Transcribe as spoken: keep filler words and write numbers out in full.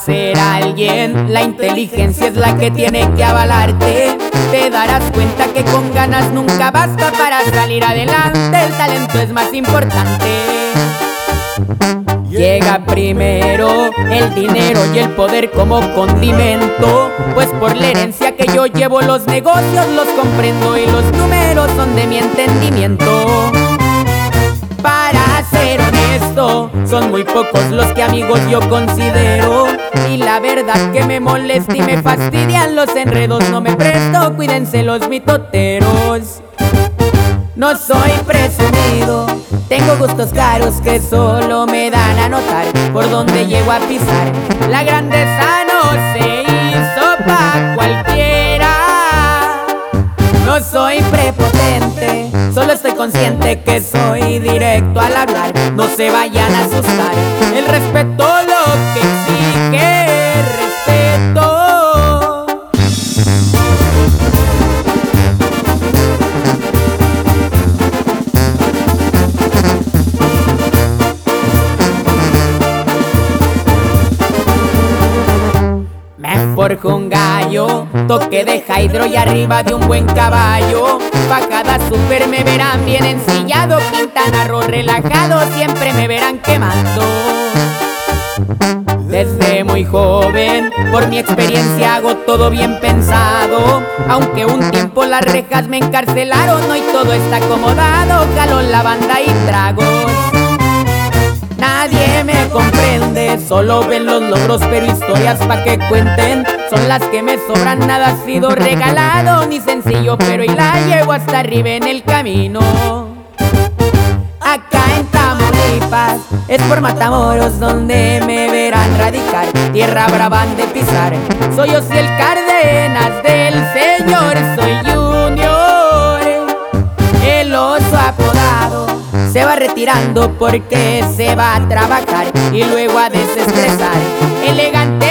ser alguien, la inteligencia es la que tiene que avalarte. Te darás cuenta que con ganas nunca basta para salir adelante. El talento es más importante. Llega primero el dinero y el poder como condimento, pues por la herencia que yo llevo los negocios los comprendo y los números son de mi entendimiento. Para ser honesto, son muy pocos los que amigos yo considero, y la verdad que me molesta y me fastidian los enredos. No me presto, cuídense los mitoteros. No soy presumido, tengo gustos caros que solo me dan a notar por donde llego a pisar. La grandeza no se hizo pa' cualquiera. No soy prepotente, solo estoy consciente que soy directo al hablar. No se vayan a asustar, el respeto lo que exige respeto. Forjo un gallo, toque de hydro y arriba de un buen caballo. Pa' cada super me verán bien ensillado, Quintana Roo relajado, siempre me verán quemando. Desde muy joven, por mi experiencia hago todo bien pensado. Aunque un tiempo las rejas me encarcelaron, hoy todo está acomodado, jalón, la banda y tragos. Nadie me comprende, solo ven los logros, pero historias pa' que cuenten son las que me sobran. Nada ha sido regalado ni sencillo, pero y la llevo hasta arriba en el camino. Acá en Tamaulipas es por Matamoros donde me verán radicar, tierra brava han de pisar. Soy Osiel Cárdenas del señor, soy Junior, el oso apodado. Se va retirando porque se va a trabajar y luego a desestresar. Elegante